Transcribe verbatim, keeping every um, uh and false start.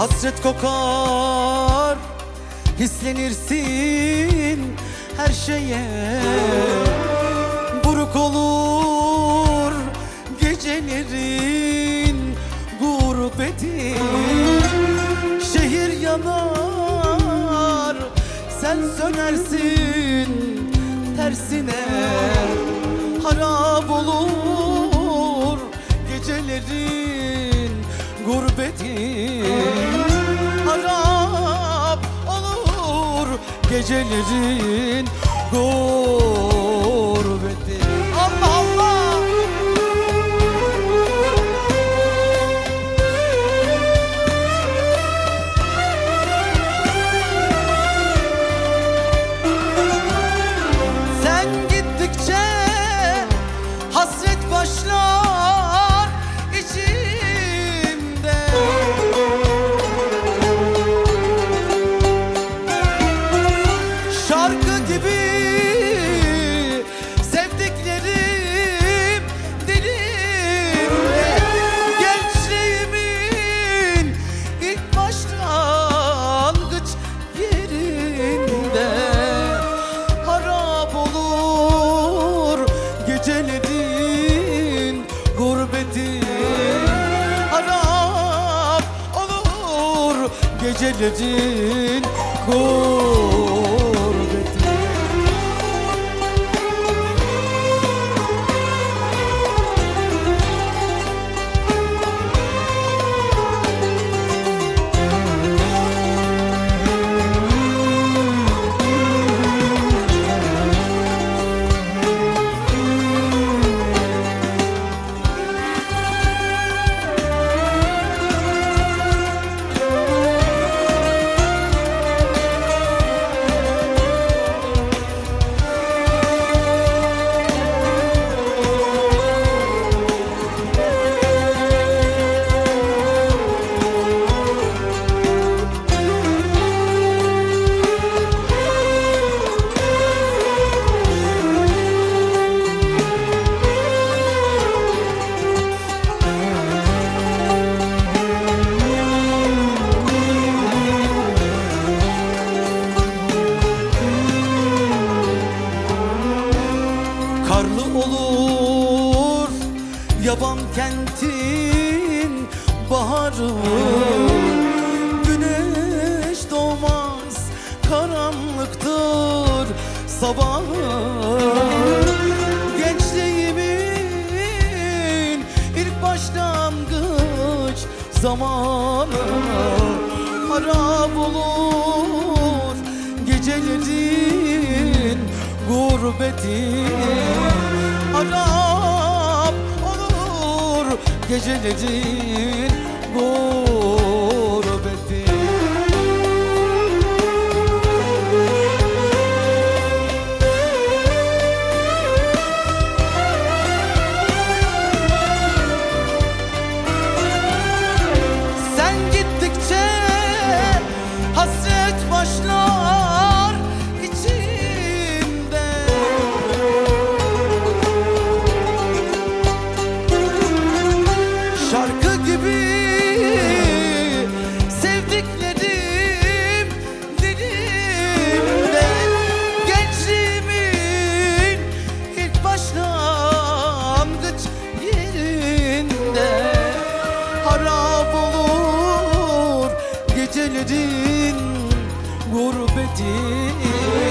Hasret kokar, hislenirsin her şeye. Buruk olur gecelerin gurbeti. Şehir yanar, sen sönersin tersine. Harap olur gecelerin gurbeti. Harap olur gecelerin gurbeti. Allah Allah! Sen gittikçe hasret başlar içimde. Şarkı gibi sevdiklerim dilimde. Gençliğimin ilk başlangıç yerinde. Harap olur gecelerin gurbeti. Harap olur gecelerin gurbeti. Karlı olur yaban kentin baharı. Güneş doğmaz, karanlıktır sabahı. Gençliğimin ilk başlangıç zamanı. Harap olur gecelerin gurbeti. Harap olur gecelerin gurbeti. Sen gittikçe hasret başlar içimde. Şarkı gibi sevdiklerim dilimde. Gençliğimin ilk başlangıç yerinde. Harap olur gecelerin gurbeti.